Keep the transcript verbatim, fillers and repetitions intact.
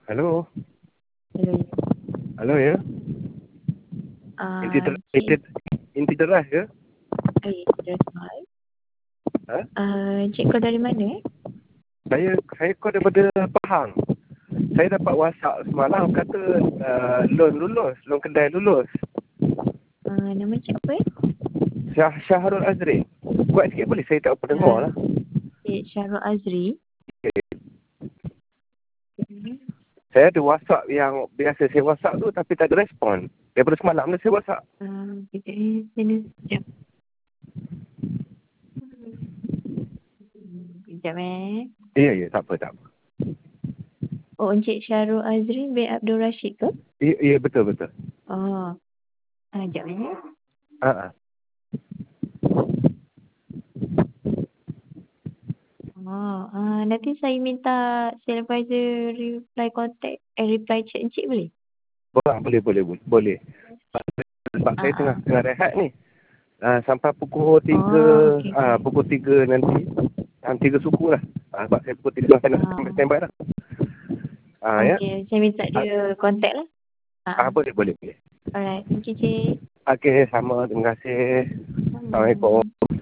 Hello. Hello, ya. Hello, ya. Inti Ah, ter, inti, Cik, inti teras ke? eh, just call. Ha? Ah, Cik call dari mana eh? Saya saya call daripada Pahang. Saya dapat WhatsApp semalam kata uh, loan lulus, loan kedai lulus. Ah, nama Cik apa eh? Syah Syahrul Azri. Kuat sikit boleh saya tak apa dengar Syah, lah. Cik Syarul Azri. Saya ada WhatsApp yang biasa saya WhatsApp tu tapi tak ada respon. Daripada semalam dah saya WhatsApp. Ah, kita eh, sini sekejap. Sekejap eh. Ya, ya, tak apa, tak apa. Oh, Encik Syarul Azri bin Abdul Rashid ke? Ya, ya betul, betul. Oh, ah, sekejap eh. Ha, ha. Oh, ah, nanti saya minta sales advisor reply contact, eh, reply chat Encik boleh? Boleh, boleh, boleh, boleh. boleh. Sebab Ah, saya tengah ah. tengah rehat ni. Uh, sampai pukul tiga, Oh, okey, uh, okey. pukul tiga nanti. Um, tiga suku lah. Uh, sebab saya pukul tiga saya nak Ah, standby lah. Uh, ya. okey, saya minta Uh, dia contact lah. Ah, uh, ah. boleh, boleh, boleh. Alright, thank you, Cik. Okey, sama. Terima kasih. Hmm. Assalamualaikum.